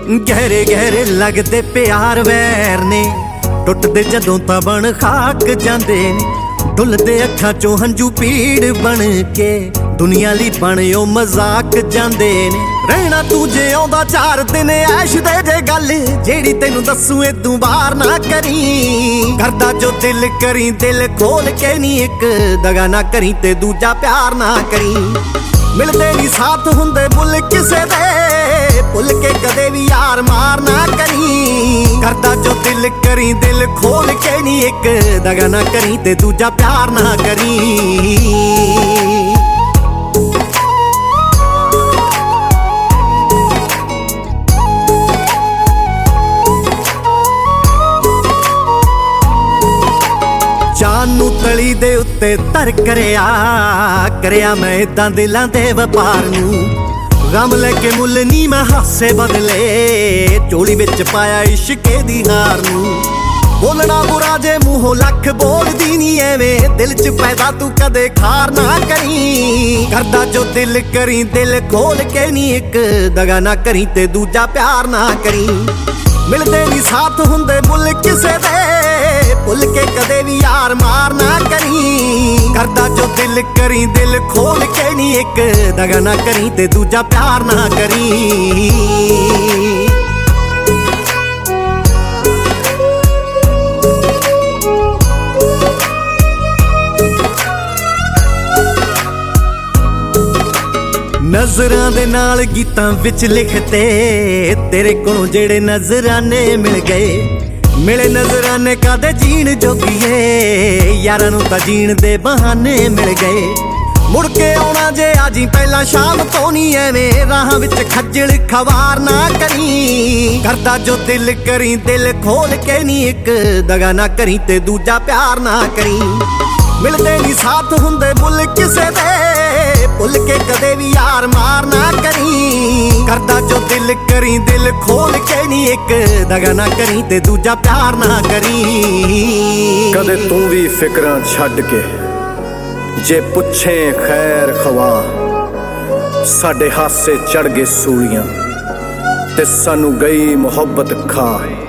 गहरे गहरे लगदे प्यार वैर ने, टुटदे जदों तां बन खाक जांदे ने। डुलदे अखां चों हंजू पीड़ बन के, दुनिया ली बन ओ मजाक जांदे ने। रहना तू जे आउंदा 4 दिन ऐश दे जे गल, जेड़ी तैनूं दस्सूं इदों बाहर ना करी। करदा जो दिल करी दिल खोल के नी, एक दगा ना करी ते दूजा प्यार ना करी। मिलदे नी साथ हुंदे बुल किसे दे, भुल के कदे भी यार मार ना करी। करदा जो दिल करी दिल खोल के नी, एक दगा ना करी ते दूजा प्यार ना करी। जानू तली दे उत्ते धर करिया मैं इदां दिलां दे वपार नूं। गम लेके मुल नी मैं हासे बदले, चोली विच पाया इश्के दी हार नूं। बोलना बुरा जे मूहों लख बोलदी नी एवें, दिल च पैदा तू कदे खार ना करी। करदा जो दिल करी दिल खोल के नी, एक दगा ना करी ते दूजा प्यार ना करी। मिलदे नी साथ हुंदे मुल किसे दे, भुल के कदे भी यार मार ना करी। करदा जो दिल करी दिल खोल के नी, एक दगा ना करी ते दूजा प्यार ना करी। नजरां दे नाल गीतां विच लिखते, तेरे कोलों जेड़े नजराने मिल गए। मिले नजराने कदे जीण जोगिए, यारां नूं तां जीण दे बहाने मिल गए। मुड़ के आउणा जे आजी पहला शाम तो नी एवें, राह विच खज्जल खवार ना करी। करदा जो दिल करी दिल खोल के नी, एक दगा ना करी ते दूजा प्यार ना करी। मिलदे नी साथ हुंदे मुल किसे दे, भुल के कदे भी यार मार ना करी। करदा जो दिल करी दिल खोल के नी, एक दगा ना करी ते दूजा प्यार ना करी। कदे तू भी फिक्रां छड्ड के जे पुछे खैर खवा, साडे हासे चढ़ गए सूलियां ते सानू गई मुहब्बत खा।